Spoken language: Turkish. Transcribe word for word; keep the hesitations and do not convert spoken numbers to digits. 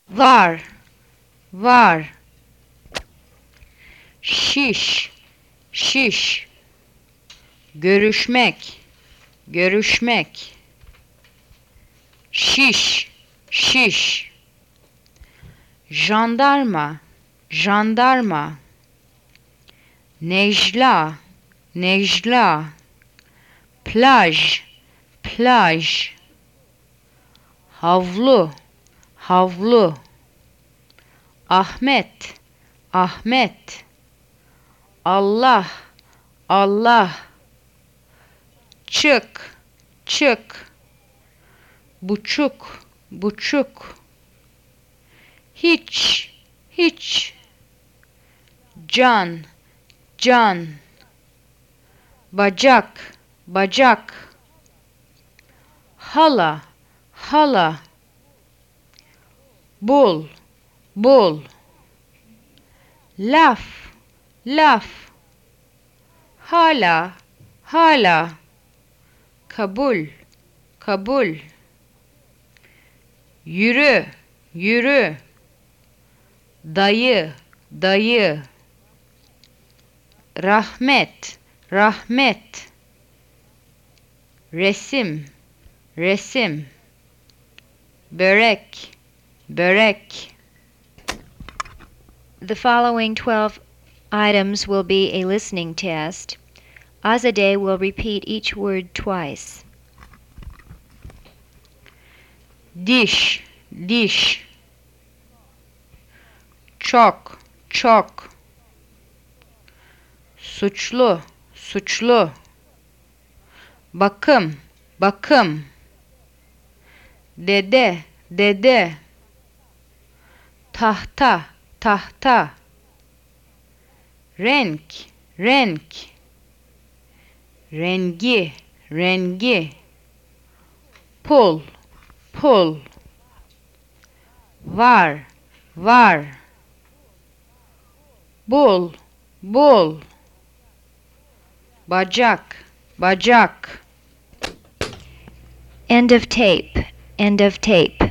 var, var. Şiş, şiş. Görüşmek, görüşmek. Şiş, şiş. Jandarma, jandarma. Necla, Necla. Plaj, plaj. Havlu, havlu. Ahmet, Ahmet. Allah, Allah. Çık, çık. Buçuk, buçuk. Hiç, hiç. Can, can. Bacak, bacak. Hala, hala. Bul, bul. Laf, laf. Hala, hala. Kabul, kabul. Yürü, yürü. Dayı, dayı. Rahmet, rahmet. Resim, resim. Börek, börek. The following twelve items will be a listening test. Azadeh will repeat each word twice. Diş, diş. Çok, çok. Suçlu, suçlu. Bakım, bakım. Dede, dede. Tahta, tahta. Renk, renk. Rengi, rengi. Pul, pul. Var, var. Bul, bul. Bacak, bacak. End of tape. End of tape.